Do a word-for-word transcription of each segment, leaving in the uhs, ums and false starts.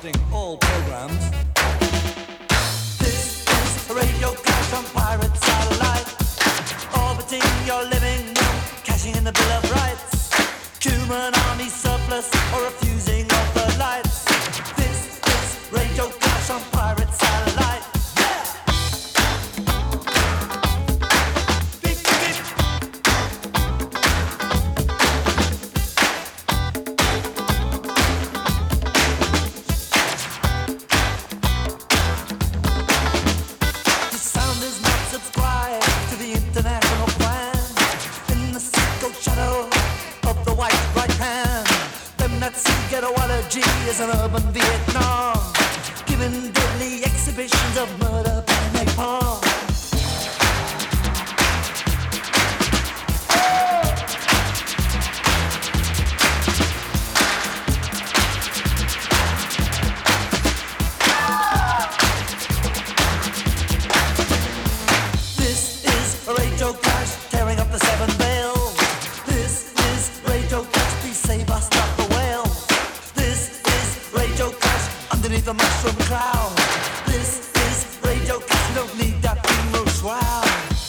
interrupting all programs. This is a radio clash on pirate satellite, orbiting your living room, cashing in the Bill of Rights. Human army surplus or refusing of the lights. This is radio clash on pirate satellite. Is an urban Vietnam, giving deadly exhibitions of murder by napalm. This is a radio clash, tearing up the seven veils. This is radio clash, please save us, stop the whale. Underneath the mushroom cloud. This is radio clash, you don't need that funeral shroud.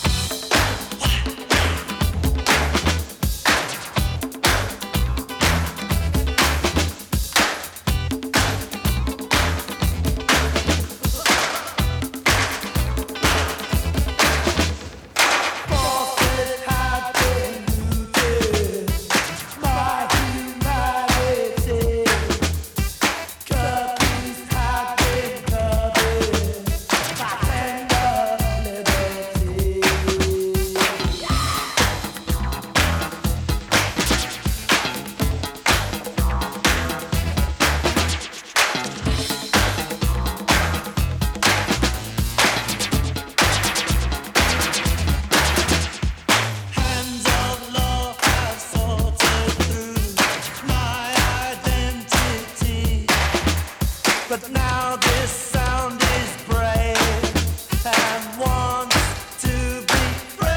But now this sound is brave and wants to be free.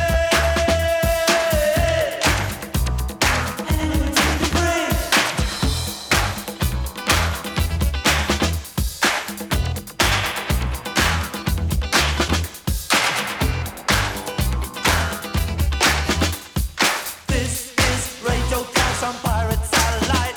And to be free. This is Radio Clash on Pirate Satellite.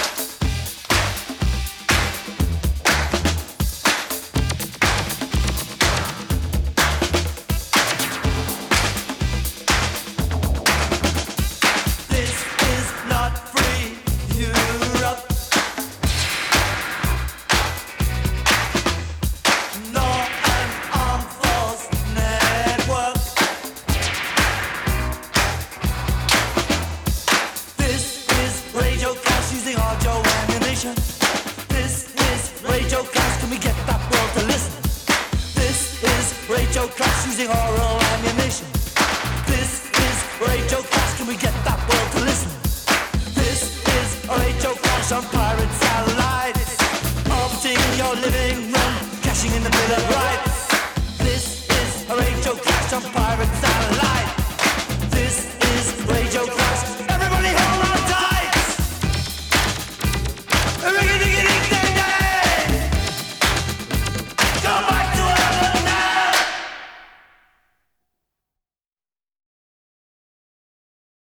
Using audio ammunition. This is Radio Clash, can we get that world to listen? This is Radio Clash using oral ammunition. This is Radio Clash, can we get that world to listen? This is Radio Clash on